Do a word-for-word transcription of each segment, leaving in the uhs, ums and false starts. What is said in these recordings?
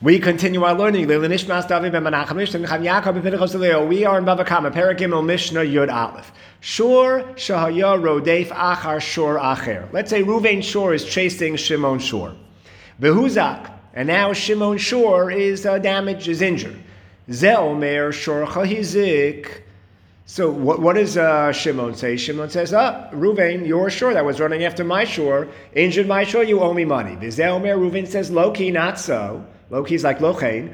We continue our learning. We are in Bava Kama, Paragimel Mishnah Yud Aleph. Shor Shahaya Rodef Achar Shor Acher. Let's say Ruvain Shor is chasing Shimon Shor. Behuzak, and now Shimon Shor is uh, damaged, is injured. Ze Omer Shor Chahizik. So what, what does uh, Shimon say? Shimon says, ah, Ruvain, your shore that was running after my shore, injured my shore, you owe me money. Ze Omer, Ruvain says, Loki, not so. Loki's like Lochain.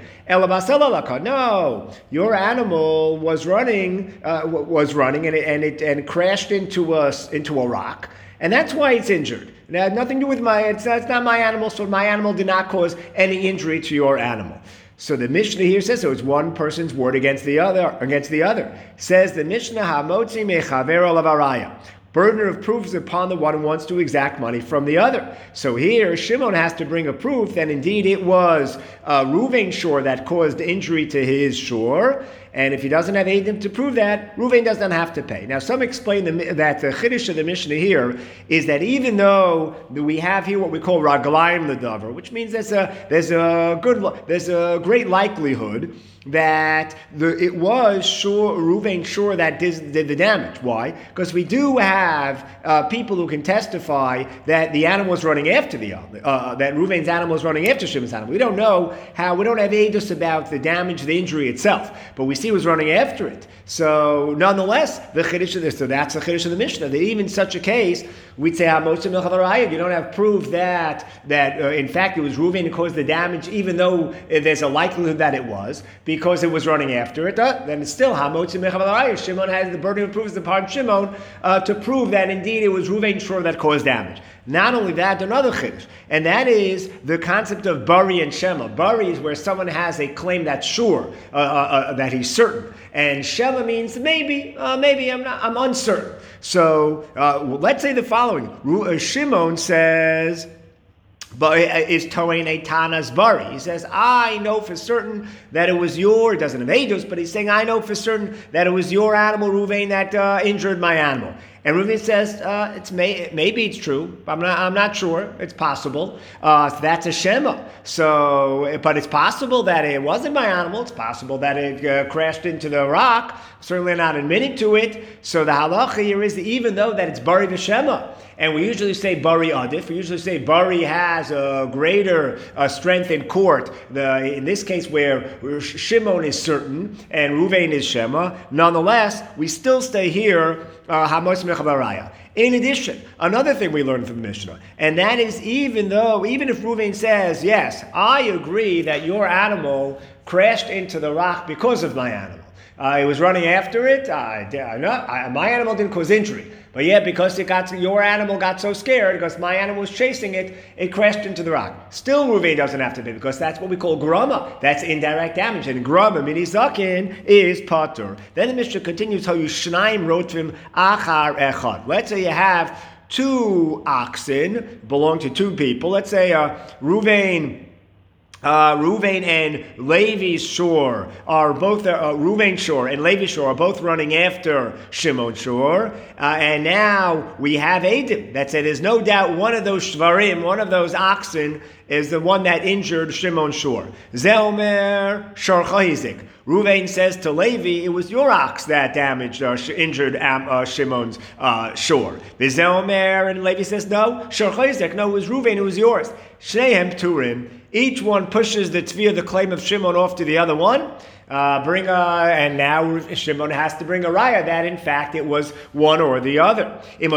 No, your animal was running, uh, was running, and it, and it and it crashed into a into a rock, and that's why it's injured. It had nothing to do with my. It's, it's not my animal, so my animal did not cause any injury to your animal. So the Mishnah here says so. It's one person's word against the other. Against the other says the Mishnah Hamotzi mechaver olavaraya. Burden of proof is upon the one who wants to exact money from the other. So here, Shimon has to bring a proof that indeed it was uh, Ruvain's shore that caused injury to his shore. And if he doesn't have Eidim to prove that, Ruvain doesn't have to pay. Now, some explain the, that the Chiddush of the Mishnah here is that even though we have here what we call Raglaim L'davar, which means there's a there's a good there's a great likelihood that the, it was sure Ruvain sure that did, did the damage. Why? Because we do have uh, people who can testify that the animal was running after the other, uh, that Ruvain's animal was running after Shimon's animal. We don't know how. We don't have edus about the damage, the injury itself, but we see it was running after it. So nonetheless, the chiddush of this, so that's the chiddush of the Mishnah. That even in such a case, we'd say Hamotzi Milchavarayah. You don't have proof that that uh, in fact it was Ruvain who caused the damage, even though uh, there's a likelihood that it was because it was running after it. Uh, then it's still Hamotzi Milchavarayah. Shimon has the burden of proof is upon Shimon uh, to prove that indeed it was Ruvain shore that caused damage. Not only that, another chiddush, and that is the concept of bari and shema. Bari is where someone has a claim that's sure, uh, uh, uh, that he's certain, and shema means maybe, uh, maybe I'm not, I'm uncertain. So uh, let's say the following: Shimon says, but is Toain a Tanas Bari. He says, I know for certain that it was your, it doesn't have Eidos, but he's saying, I know for certain that it was your animal, Ruvain, that uh, injured my animal. And Ruvain says, uh, it's may, maybe it's true, but I'm not, I'm not sure. It's possible. Uh, so that's a Shema. So, but it's possible that it wasn't my animal. It's possible that it uh, crashed into the rock. Certainly not admitting to it. So the halacha here is that even though that it's Bari V'Shema, and we usually say Bari Adif, we usually say Bari has a greater uh, strength in court. The, in this case where Shimon is certain and Ruvain is Shema, nonetheless, we still stay here, Hamos Mechavaraya. In addition, another thing we learned from the Mishnah, and that is even though, even if Ruvain says, yes, I agree that your animal crashed into the rock because of my animal. Uh, it was running after it. I, I, I, my animal didn't cause injury. But yet, because it got your animal got so scared, because my animal was chasing it, it crashed into the rock. Still, Ruvain doesn't have to pay, because that's what we call grama. That's indirect damage. And grama, mini zakin, is patur. Then the Mishnah continues, how you shnaim rotvim achar echad. Let's say you have two oxen, belong to two people. Let's say uh, Ruvain... Uh, Ruvain and Levi's shore are both, uh, Ruvain shore and Levi's shore are both running after Shimon shore, uh, and now we have Eidim that said there's no doubt one of those shvarim, one of those oxen, is the one that injured Shimon shore. Zeomer shor chahizik. Ruvain says to Levi, it was your ox that damaged, uh, sh- injured um, uh, Shimon's uh, shore. Zeomer, and Levi says, no, shor chahizik, no, it was Ruvain, it was yours. Shnehem turim. Each one pushes the tvir, the claim of Shimon, off to the other one. Uh, bring a, and now Shimon has to bring a raya that in fact it was one or the other. Then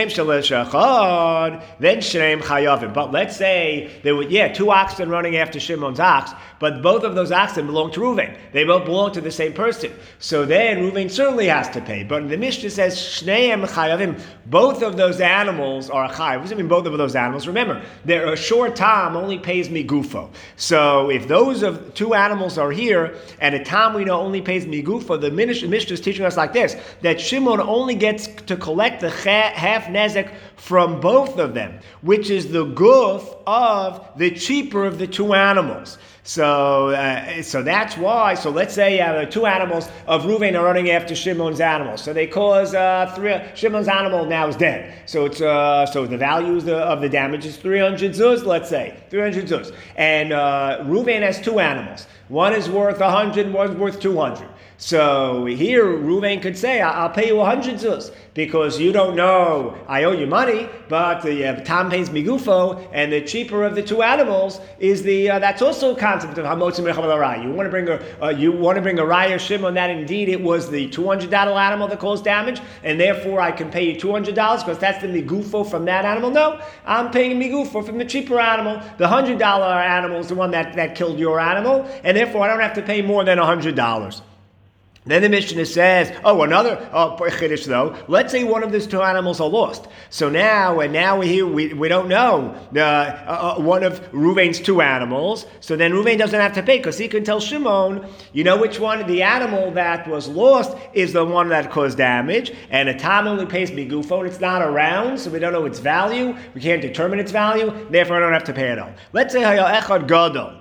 shneim chayavim. But let's say there were yeah two oxen running after Shimon's ox, but both of those oxen belong to Ruvain. They both belong to the same person. So then Ruvain certainly has to pay. But the Mishnah says shneim chayavim. Both of those animals are chayav. What does it mean? Both of those animals. Remember, they're a short time only pays me gufo. So if those of two animals are here and it Tam we know only pays migufa. The Mishnah is teaching us like this, that Shimon only gets to collect the half nezek from both of them, which is the guf of the cheaper of the two animals. So, uh, so that's why. So let's say uh, the two animals of Reuven are running after Shimon's animals. So they cause uh, three. Shimon's animal now is dead. So it's uh, so the value of the, of the damage is three hundred zuz. Let's say three hundred zuz, and uh, Reuven has two animals. One is worth a hundred, one's worth two hundred. So here Reuven could say, I'll pay you a hundred zuz because you don't know I owe you money, but the uh, Tam pays migufo, and the cheaper of the two animals is the uh, that's also a concept of hamotzim raya. You want to bring a uh, you want to bring a raya shimon that indeed it was the two hundred dollar animal that caused damage, and therefore I can pay you two hundred dollars because that's the migufo from that animal. No, I'm paying migufo from the cheaper animal. The hundred dollar animal is the one that, that killed your animal, and therefore I don't have to pay more than a hundred dollars. Then the Mishnah says, oh, another oh, chiddush though. Let's say one of these two animals are lost. So now, and now we hear we, we don't know uh, uh, one of Reuven's two animals. So then Reuven doesn't have to pay because he can tell Shimon, you know which one, the animal that was lost is the one that caused damage, and a Tam only pays migufo, and it's not around, so we don't know its value. We can't determine its value. Therefore, I don't have to pay it all. Let's say hayal echad gadol.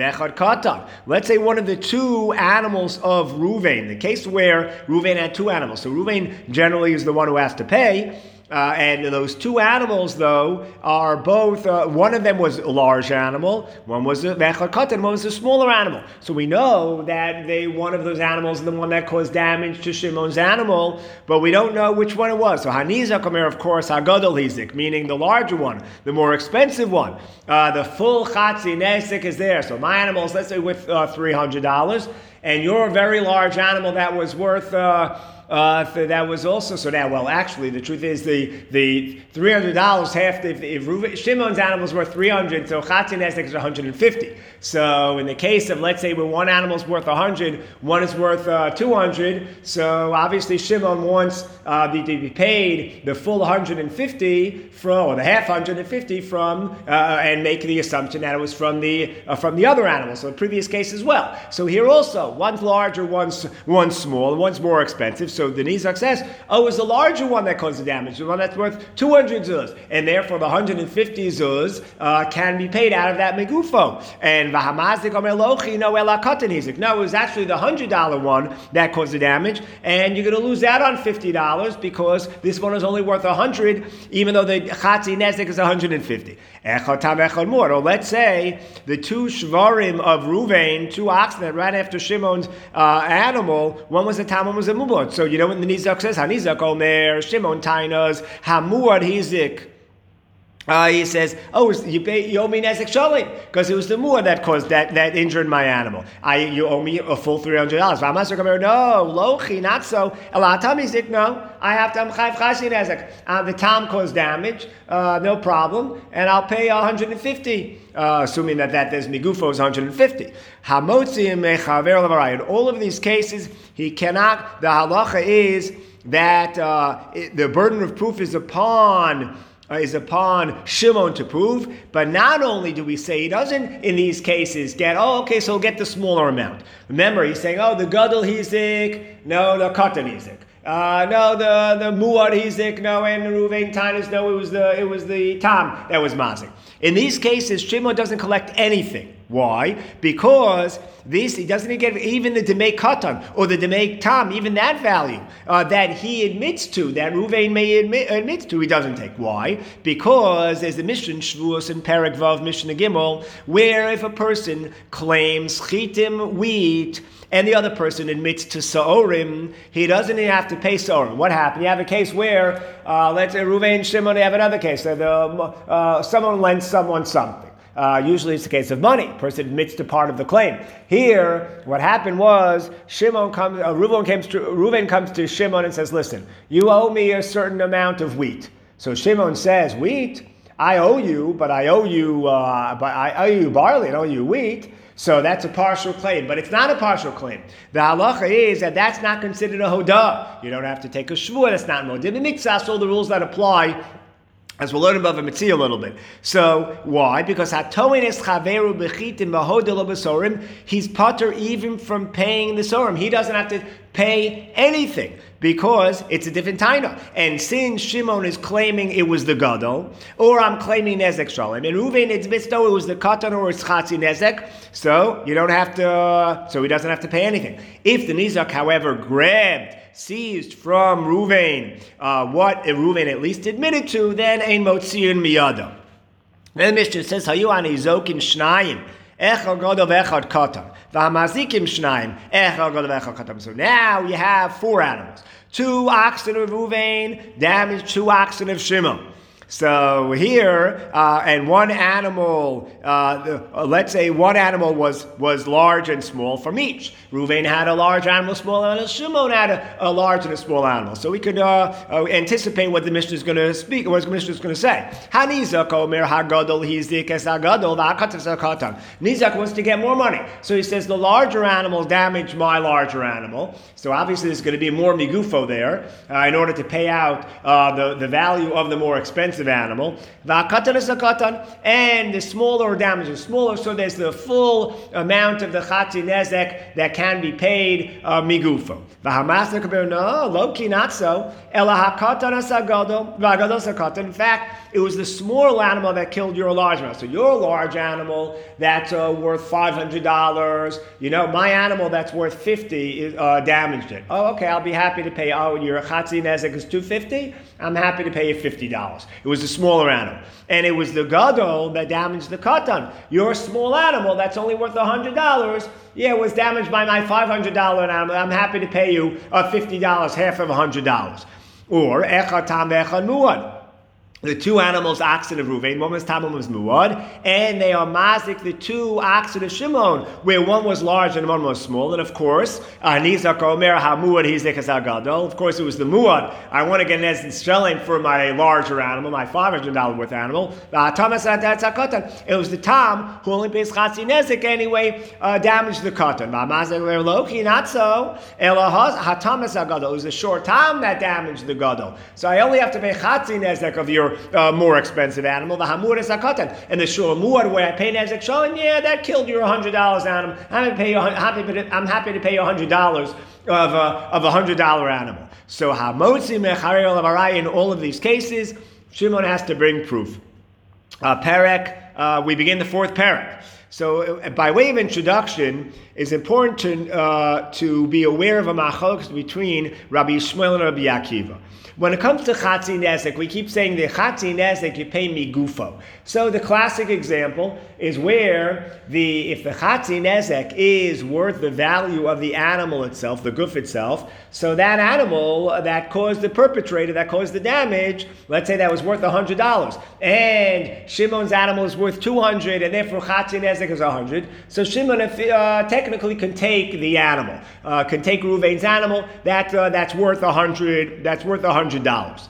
Let's say one of the two animals of Reuven, the case where Reuven had two animals. So Reuven generally is the one who has to pay. Uh, and those two animals, though, are both, uh, one of them was a large animal, one was a vechad and one was a smaller animal. So we know that they one of those animals is the one that caused damage to Shimon's animal, but we don't know which one it was. So Hanizak Omer, of course, Hagadol Hizik, meaning the larger one, the more expensive one. Uh, the full Chatzi Nesik is there. So my animal is, let's say, worth uh, three hundred dollars, and your very large animal that was worth... Uh, Uh, that was also so now. Well, actually, the truth is the the three hundred dollars half. If, if Reuven, Shimon's animal is worth three hundred, so Chatzin Nesek is one hundred and fifty. So in the case of, let's say, when one animal is worth a hundred, one is worth uh, two hundred. So obviously, Shimon wants uh, to be paid the full one hundred and fifty from, or the half one hundred and fifty from, uh, and make the assumption that it was from the uh, from the other animal. So the previous case as well. So here also, one's larger, one's one's small, one's more expensive. So the Nizak says, oh, it's the larger one that caused the damage, the one that's worth two hundred zuz, and therefore the one hundred fifty zuz uh, can be paid out of that megufo. And v'hamazik omer lochi no ela katan hizik. No, it was actually the one hundred dollar one that caused the damage, and you're going to lose out on fifty dollars because this one is only worth one hundred, even though the chatzi nezik is one hundred fifty. Echad tam echad more. Or let's say the two shvarim of Reuven, two oxen that ran after Shimon's uh, animal, one was a tam, one was a mubot. So you know what the Nizak says? Hanizak omer, Shimon tainas, hamuad hizik. Uh, he says, oh, you pay, you owe me nezek shalim because it was the muad that caused that, that injured my animal. I you owe me a full three hundred dollars. No, lochi, not so. Elatamizik, no. I have to amchayv chashi nezek. Uh, the tam caused damage, uh, no problem, and I'll pay one hundred and fifty. Uh, assuming that that there's migufo is one hundred and fifty. Hamotzim mechaver levaray. In all of these cases, he cannot. The halacha is that uh, it, the burden of proof is upon. Uh, is upon Shimon to prove, but not only do we say he doesn't in these cases get, oh, okay, so he'll get the smaller amount. Remember, he's saying, oh, the gadol hizik, no, the katan hizik. Uh, no, the the muad hizik, no, and the Reuven tainus, no, it was the it was the tam that was mazik. In these cases, Shimon doesn't collect anything. Why? Because this he doesn't get even the demei katan or the demei tam, even that value uh, that he admits to, that Reuven may admit admits to, he doesn't take. Why? Because there's the Mishnah Shvuos and Perek Vav Mishnah Gimel, where if a person claims chitim wheat and the other person admits to Sa'orim, he doesn't even have to pay Sa'orim. What happened? You have a case where, uh, let's say Reuven and Shimon, you have another case, so the, uh, someone lends someone something. Uh, usually it's the case of money. Person admits to part of the claim. Here, what happened was Shimon comes. Uh, Reuven comes to Reuven comes to Shimon and says, "Listen, you owe me a certain amount of wheat." So Shimon says, "Wheat? I owe you, but I owe you, uh, but I owe you barley. I owe you wheat." So that's a partial claim, but it's not a partial claim. The halacha is that that's not considered a hodah. You don't have to take a shvuah. That's not modim mitzvah. All the rules that apply As we'll learn about the Mitzvah a little bit. So, why? Because he's patur even from paying the sorim. He doesn't have to pay anything because it's a different taina. And since Shimon is claiming it was the gadol, or I'm claiming nezek shalom, and Reuven it's misto, it was the katan or it's chatzi nezek, so you don't have to. Uh, so he doesn't have to pay anything. If the nizak, however, grabbed, seized from Reuven uh, what Reuven at least admitted to, then ein motziin miyado. Then the Mishnah says, "Hayu ani zokin shnayim, echad gadol ve'echad katan, v'hamazikim shnayim, echad gadol ve'echad katan." So now you have four animals: two oxen of Reuven damaged two oxen of Shimon. So here, uh, and one animal, uh, uh, let's say one animal was, was large and small from each. Reuven had a large animal, small animal. Shimon had a, a large and a small animal. So we could uh, uh, anticipate what the Mishnah is going to speak, what the Mishnah is going to say. Hanizak omer hagadol hizik es hagadol v'akatzes hakatan. Nizak wants to get more money. So he says the larger animal damaged my larger animal. So obviously there's going to be more migufo there uh, in order to pay out uh, the, the value of the more expensive animal, and the smaller damage is smaller, so there's the full amount of the chatzi nezek that can be paid uh, migufo. No, low-key not so. In fact, it was the small animal that killed your large animal. So your large animal that's uh, worth five hundred dollars, you know, my animal that's worth fifty dollars uh, damaged it. Oh, okay, I'll be happy to pay. Oh, your chatzi nezek is two hundred fifty dollars? I'm happy to pay you fifty dollars. It was the smaller animal. And it was the gadol that damaged the katan. Your small animal that's only worth one hundred dollars, yeah, it was damaged by my five hundred dollars animal. I'm happy to pay you uh, fifty dollars, half of one hundred dollars. Or echad tam ve'echad muad. The two animals, oxen of Reuven, one was tam, one was muad, and they are mazik, the two oxen of Shimon, where one was large and one was small. And of course, nizak omer hamuad hizik hazagadol. Of course, it was the muad. I want to get an essence selling for my larger animal, my five hundred dollars worth animal. It was the tam who only pays chatzi nezik anyway, uh, damaged the katan. Not so. It was the short tam that damaged the gadol. So I only have to pay chatzi nezik of your Uh, more expensive animal, the hamur is a katan, and the shul muad where I pay nezek shalom, yeah, that killed your hundred dollars animal. I'm happy to pay you. Happy, I'm happy to pay you hundred dollars of a of a hundred dollar animal. So hamotzi mecharei olav in all of these cases, Shimon has to bring proof. Uh, perek, uh, we begin the fourth perek. So, uh, by way of introduction, it's important to uh, to be aware of a machlokes between Rabbi Yishmael and Rabbi Akiva. When it comes to chatzi nezek, we keep saying the chatzi nezek you pay migufo. So the classic example is where the if the chatzi nezek is worth the value of the animal itself, the guf itself, so that animal that caused the perpetrator, that caused the damage, let's say that was worth one hundred dollars, and Shimon's animal is worth two hundred dollars, and therefore chatzi nezek is one hundred dollars. So Shimon uh, technically can take the animal, uh, can take Reuven's animal that uh, that's worth one hundred dollars, that's worth one hundred dollars.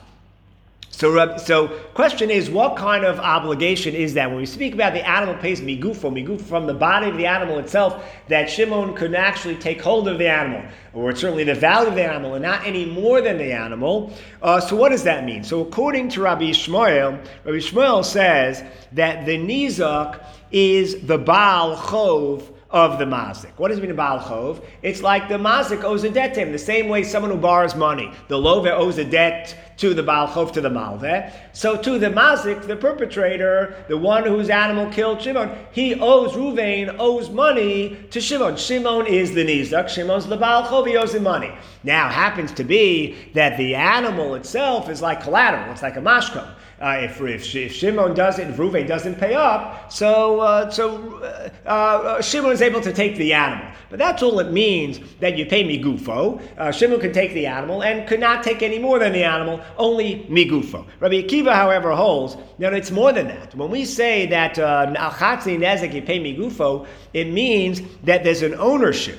So, so question is, what kind of obligation is that? When we speak about the animal pays migufo, migufo from the body of the animal itself, that Shimon could actually take hold of the animal, or certainly the value of the animal, and not any more than the animal. Uh, so what does that mean? So according to Rabbi Yishmael, Rabbi Yishmael says that the nizak is the Baal Chov of the mazik. What does it mean, a Baal Chov? It's like the mazik owes a debt to him, the same way someone who borrows money, the love owes a debt to the Baal Chov, to the malveh. So to the mazik, the perpetrator, the one whose animal killed Shimon, he owes, Reuven owes money to Shimon. Shimon is the nizak, Shimon's the Baal Chov, he owes him money. Now, happens to be that the animal itself is like collateral, it's like a mashkon. Uh, if, if, if Shimon doesn't, if Reuven doesn't pay up, so uh, so uh, uh, Shimon is able to take the animal. But that's all it means, that you pay migufo. Uh, Shimon can take the animal and could not take any more than the animal, only migufo. Rabbi Akiva, however, holds that it's more than that. When we say that chatzi nezek you pay migufo, it means that there's an ownership.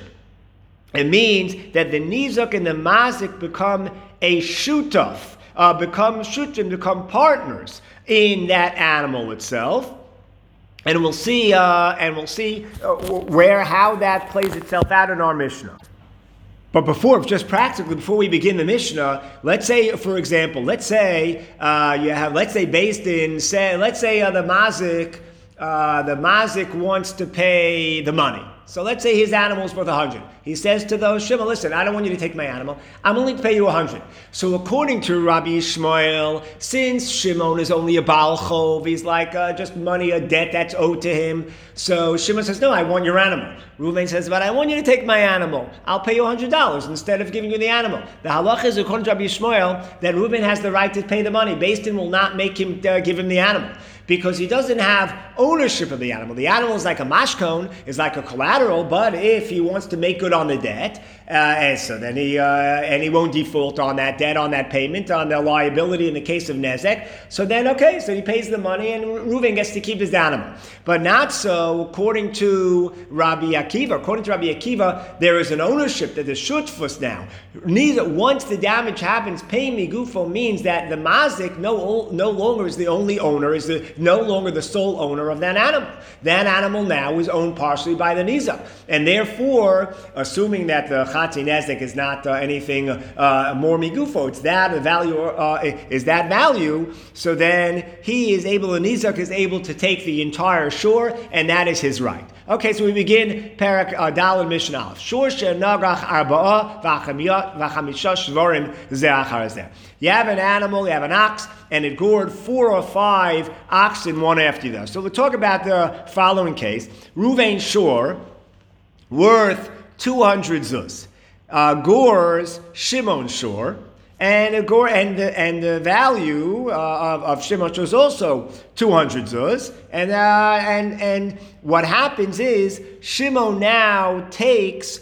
It means that the nizak and the mazik become a shutaf. Uh, become shutim, become partners in that animal itself, and we'll see. Uh, and we'll see uh, where how that plays itself out in our Mishnah. But before, just practically, before we begin the Mishnah, let's say, for example, let's say uh, you have, let's say, based in, say, let's say uh, the mazik, uh, the mazik wants to pay the money. So let's say his animal is worth a hundred. He says to those Shimon, listen, I don't want you to take my animal. I'm only to pay you a hundred. So according to Rabbi Ishmael, since Shimon is only a Baal Chov, he's like uh, just money, a debt that's owed to him. So Shimon says, no, I want your animal. Reuven says, but I want you to take my animal. I'll pay you a hundred dollars instead of giving you the animal. The halach is, according to Rabbi Ishmael, that Reuven has the right to pay the money. Beis Din will not make him uh, give him the animal, because he doesn't have ownership of the animal. The animal is like a mashkon, is like a collateral, but if he wants to make good on the debt, uh, and so then he uh, and he won't default on that debt, on that payment, on the liability in the case of nezek, so then okay, so he pays the money and Reuven gets to keep his animal. But not so according to Rabbi Akiva. According to Rabbi Akiva, there is an ownership, that the shutfus now. Neither, once the damage happens, pay migufo means that the mazik no, no longer is the only owner, is the no longer the sole owner of that animal. That animal now is owned partially by the nizak, and therefore, assuming that the chatzi nezek is not uh, anything uh, more migufo, it's that the value uh, is that value. So then he is able, the nizak is able to take the entire shore, and that is his right. Okay, so we begin Parak uh, Daled Mishnah Aleph. Shor she'nagrach arba'a v'chamisha shvorim ze'achar zeh. You have an animal, you have an ox, and it gored four or five oxen one after the other. So we'll talk about the following case. Reuven shor, worth two hundred zuz. Uh, gores Shimon shor, and a gore, and the and the value uh, of, of Shimon shor is also two hundred zuz. And uh, and and what happens is Shimon now takes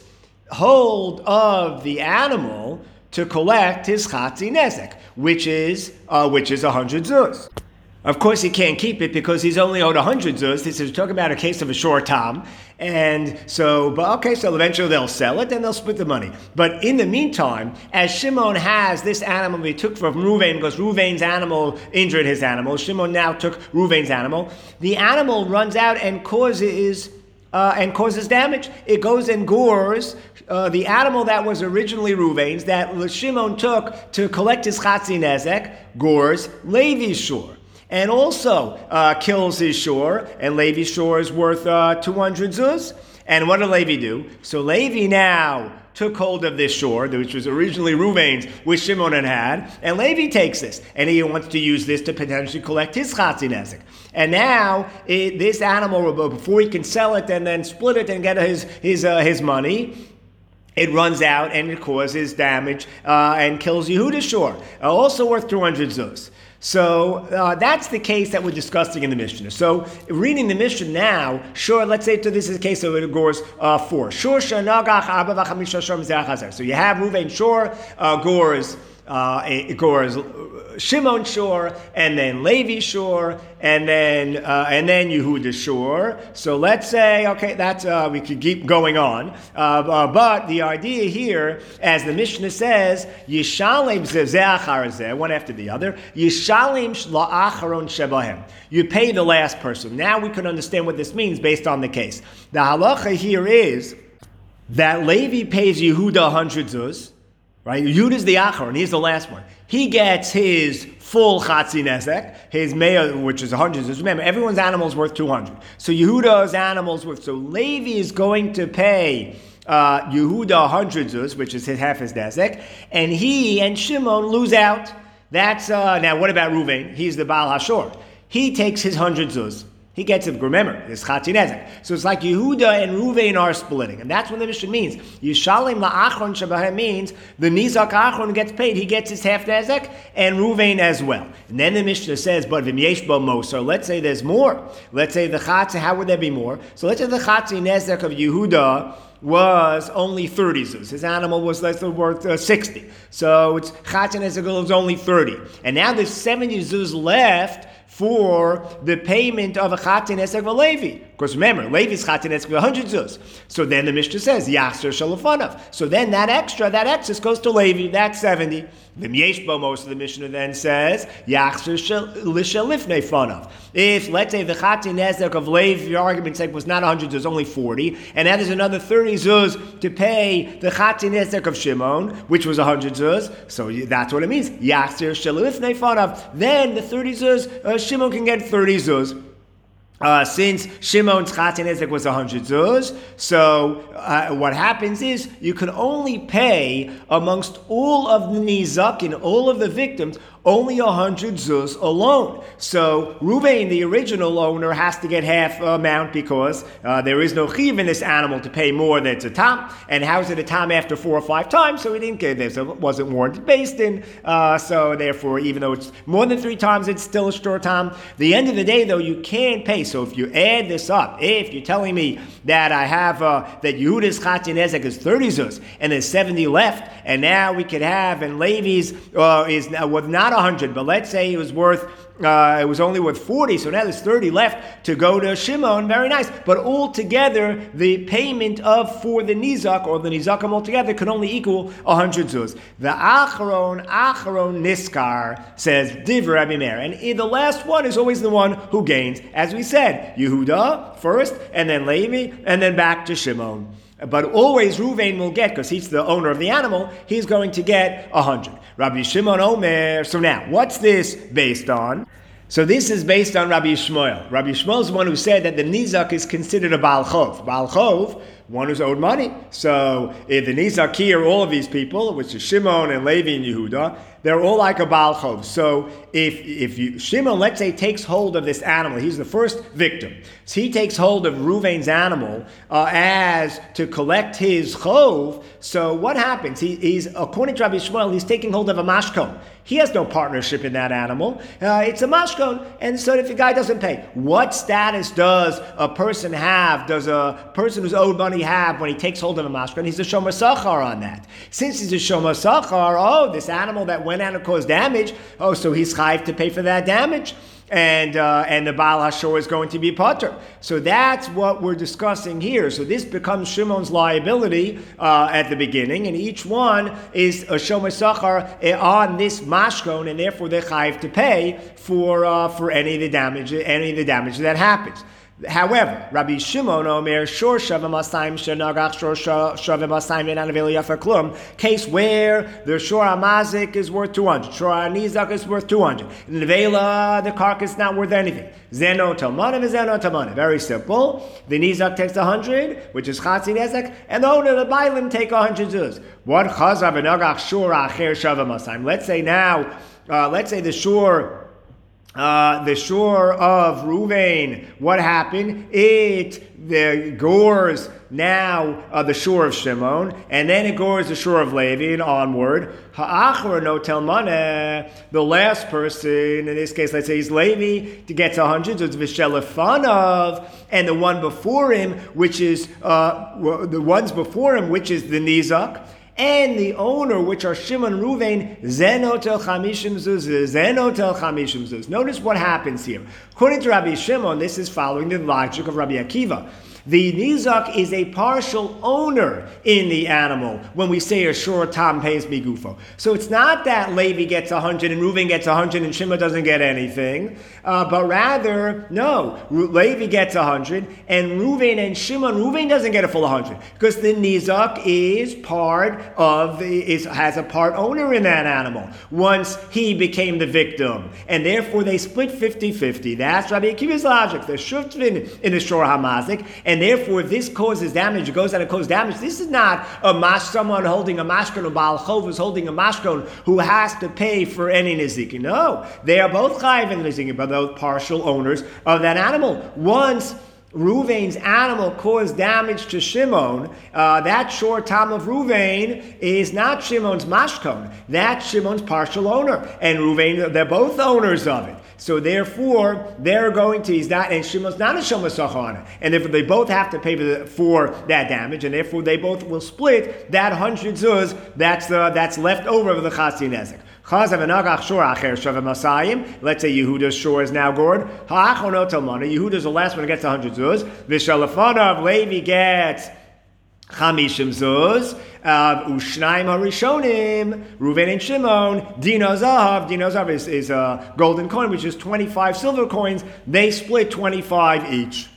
hold of the animal to collect his chatzi nezek, which is uh, which is a hundred zuz. Of course, he can't keep it because he's only owed a hundred zuz. This is talking about a case of a short tam, and so, but okay, so eventually they'll sell it and they'll split the money. But in the meantime, as Shimon has this animal he took from Reuven, because Reuven's animal injured his animal, Shimon now took Reuven's animal. The animal runs out and causes uh, and causes damage. It goes and gores uh, the animal that was originally Reuven's, that Shimon took to collect his chatzi nezek, gores Levi's shore. And also uh, kills his shore, and Levi's shore is worth uh, two hundred zuz. And what did Levi do? So Levi now took hold of this shore, which was originally Reuven's, which Shimon had had, and Levi takes this, and he wants to use this to potentially collect his chatzi nezek. And now, it, this animal, before he can sell it and then split it and get his his uh, his money, it runs out and it causes damage uh, and kills Yehuda's shore, uh, also worth two hundred zuz. So uh, that's the case that we're discussing in the Mishnah. So reading the Mishnah now, sure, let's say to this is a case of it gores uh, four. Sure, shanagach arba v'chamisha shor mizeh. So you have Reuven shore, uh, gores, uh, it gores Shimon shore, and then Levi shore, and then uh, and then Yehuda shore. So let's say, okay, that's uh, we could keep going on, uh, uh, but the idea here, as the Mishnah says, Yishalim zeh one after the other. Yishalim la'acharon shebahem. You pay the last person. Now we can understand what this means based on the case. The halacha here is that Levi pays Yehuda a hundred zuz. Right, Yehuda's the acharon, he's the last one. He gets his full chatzi nezek, his mea, which is one hundred. Remember, everyone's animal is worth two hundred. So Yehuda's animal is worth, so Levi is going to pay uh, Yehuda one hundred zuz, which is his, half his nezek, and he and Shimon lose out. That's, uh, now what about Reuven? He's the Baal Hashor. He takes his one hundred zuz. He gets it, remember, it's chatzi nezek. So it's like Yehuda and Reuven are splitting. And that's what the Mishnah means. Yishalim la'achron shebahem means the nizak achron gets paid. He gets his half nezek and Reuven as well. And then the Mishnah says, but v'myesh bo moser. Let's say there's more. Let's say the chatzi, how would there be more? So let's say the chatzi nezek of Yehuda was only thirty zuz. His animal was less than worth uh, sixty. So it's chatzi nezek was only thirty. And now there's seventy zuz left for the payment of a chatzi nezek v'levi. Because remember, Levi's chatin nezek one hundred zuz. So then the Mishnah says, Yachzer shalafanav. So then that extra, that excess goes to Levi, that's seventy. The Yeshbo, most of the Mishnah then says, Yachzer lishalifnei fanav. If, let's say, the chatin nezek of Levi, your argument's sake, was not one hundred zuz, only forty, and now there's another thirty zuz to pay the chatin nezek of Shimon, which was one hundred zuz, so that's what it means. Yachzer shalifnei fanav. Then the thirty zuz, uh, Shimon can get thirty zuz. Uh, since Shimon's chatin nezek was one hundred zuz, so uh, what happens is you can only pay amongst all of the nizakin, all of the victims, only one hundred zuz alone. So Ruvain, the original owner, has to get half amount because uh, there is no chiv in this animal to pay more than it's a tam. And how is it a tam after four or five times? So he didn't get this. So it wasn't warranted based in. Uh, so therefore, even though it's more than three times, it's still a shtor tam. The end of the day, though, you can't pay. So if you add this up, if you're telling me that I have uh, that Yehuda's chatin nezek is thirty zuz and there's seventy left, and now we could have and Levi's uh, is uh, was not one hundred, but let's say it was worth uh, it was only worth forty, so now there's thirty left to go to Shimon. Very nice, but altogether the payment of for the nizak or the nizakim altogether can only equal one hundred zuz. The acharon acharon niskar says divrei Rabbi Meir, and the last one is always the one who gains, as we said, Yehuda first, and then Levi, and then back to Shimon. But always Ruvain will get, because he's the owner of the animal, he's going to get a hundred. Rabbi Shimon Omer. So now, what's this based on? So this is based on Rabbi Shmuel. Rabbi Shmuel is the one who said that the nizak is considered a Baal Chov. Baal Chov, one who's owed money. So if the nizak here, all of these people, which is Shimon and Levi and Yehuda, they're all like a Baal Chov. So if if you, Shimon, let's say, takes hold of this animal, he's the first victim. So he takes hold of Ruvain's animal uh, as to collect his chov. So what happens? He, he's, according to Rabbi Shmuel, he's taking hold of a mashkon. He has no partnership in that animal. Uh, it's a mashkon, and so if the guy doesn't pay, what status does a person have, does a person who's owed money have when he takes hold of a mashkon? He's a shomer sachar on that. Since he's a shomer sachar, oh, this animal that went out and caused damage, oh, so he's chayv to pay for that damage. And uh, and the Baal Hashor is going to be potter. So that's what we're discussing here. So this becomes Shimon's liability uh, at the beginning, and each one is a shomer sachar on this mashkon, and therefore they're chayiv to pay for uh, for any of the damage, any of the damage that happens. However, Rabbi Shimon Omer Shor Shavim Asayim Shenagach Shor Shavim Asayim Enanaveli Yafa Klum, case where the Shor Hamazik is worth two hundred, Shor Nizak is worth two hundred, and the Vela, the carcass is not worth anything. Zeno Talmanav is Zeno Talmanav. Very simple. The Nizak takes one hundred, which is Chatzi Nezek, and the owner of the Bailim take one hundred zuz. What Chazav Enagach Shor Acher Shavim Asayim? Let's say now, uh, let's say the Shor. Uh, the shore of Ruvain, what happened? It the gores now uh, the shore of Shimon, and then it gores the shore of Levi, and onward. Ha'achra no telmane, the last person, in this case, let's say he's Levi, to get a hundred, so it's Vishelefanov, and the one before him, which is uh, the ones before him, which is the Nizak. And the owner, which are Shimon Ruvain, Zenotel Chamishim Zuz, Zenotel Chamishim Zuz. Notice what happens here. According to Rabbi Shimon, this is following the logic of Rabbi Akiva. The Nizak is a partial owner in the animal when we say a shor tam pays migufo. So it's not that Levi gets one hundred and Reuven gets one hundred and Shimon doesn't get anything, uh, but rather, no, Levi gets one hundred and Reuven and Shimon, Reuven doesn't get a full one hundred because the Nizak is part of, the, is has a part owner in that animal once he became the victim. And therefore they split fifty-fifty. That's Rabbi Akiva's logic. The Shutvin in the Shor HaMazik, and And therefore, if this causes damage, it goes out and causes damage. This is not a mash, someone holding a mashkon, or Baal Chov is holding a mashkon who has to pay for any nizikin. No, they are both chayiv in nizikin, but those partial owners of that animal. Once Ruvain's animal caused damage to Shimon, uh, that short time of Ruvain is not Shimon's mashkon. That's Shimon's partial owner. And Ruvain, they're both owners of it. So therefore, they're going to, he's not, and Shimon's not a Shomer Sachana. And therefore, they both have to pay for, the, for that damage, and therefore they both will split that one hundred zuz that's, the, that's left over of the Chasi Nezek. Let's say Yehuda's shore is now gored. Yehuda's the last one who gets one hundred zuz. Vishalafanav, Levi gets Chamishim zuz. Ushnaim harishonim, Reuven and Shimon, Dino Zahav. Dino Zahav is, is a golden coin, which is twenty-five silver coins. They split twenty-five each.